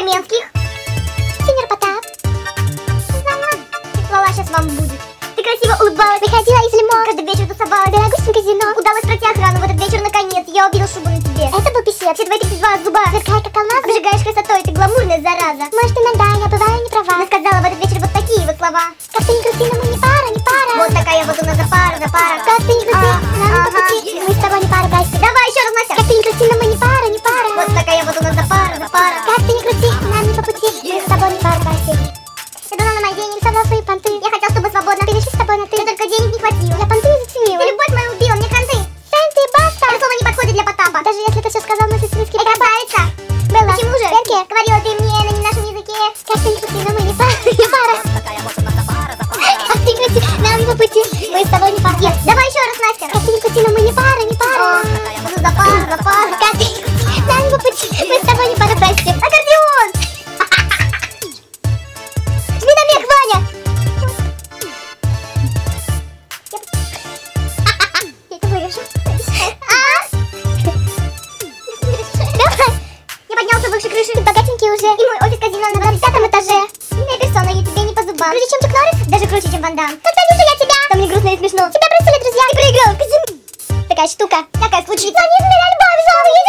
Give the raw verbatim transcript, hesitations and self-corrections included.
джентльменских. Сеньор Потап. Лала, сейчас вам будет. Ты красиво улыбалась, выходила из лимона, каждый вечер тусовалась в дорогущем казино. Удалось пройти охрану в этот вечер наконец. Я увидел шубу на тебе. Это был писец. Все твои тридцать два зуба. Сверкай как алмаз. Обжигаешь красотой, ты гламурная зараза. Может, иногда я бываю не права, но сказала в этот вечер вот такие вот слова. Как ты не крути, но мы не пара, не пара. Вот такая вот у нас за пара, за пара. Как ты не крути, нам не по пути. Мы с тобой не пара, Гаси. Давай еще раз, Настя. Как ты не крути, но мы не пара, не пара. Вот такая вот у нас за пара, за пара. Как ты не крути, нам не по пути. Мы с тобой не пара, Гаси. Я думала на мои деньги, рисовала свои понты. Я хотел, чтобы свободно перешли с тобой на ты. Но только денег не хватило. Я понты не заценила. Ты любовь мою убила, мне конты. Сэнти, баста. Это слово не подходит для Потапа. Даже если ты все сказал на сестринский. Это красавица. Белла. Почему же? Верке. Говорила ты мне на не нашем языке. Как ты не крути, но мы не пара, не пара. Как ты не крути, нам не по пути. Мы с тобой не пара. Давай еще раз, Настя. Как ты не крути, но мы не пара, не пара. За пара, за пара. Как ты не крути, нам не по пути. Мы с тобой не пара, прости. Аккордеон. Жми на мех, Ваня! Я это вырежу. Я поднялся выше крыши. Ты богатенький уже. И мой офис казино на двадцатом этаже. Сильная персона, я тебе не по зубам. Круче, чем Чук Норрис? Даже круче, чем Ван Дам. Когда вижу я тебя, то мне грустно и смешно. Тебя бросили друзья. Ты проиграл в казино. Такая штука. Такая случится. Они измеряли любовь,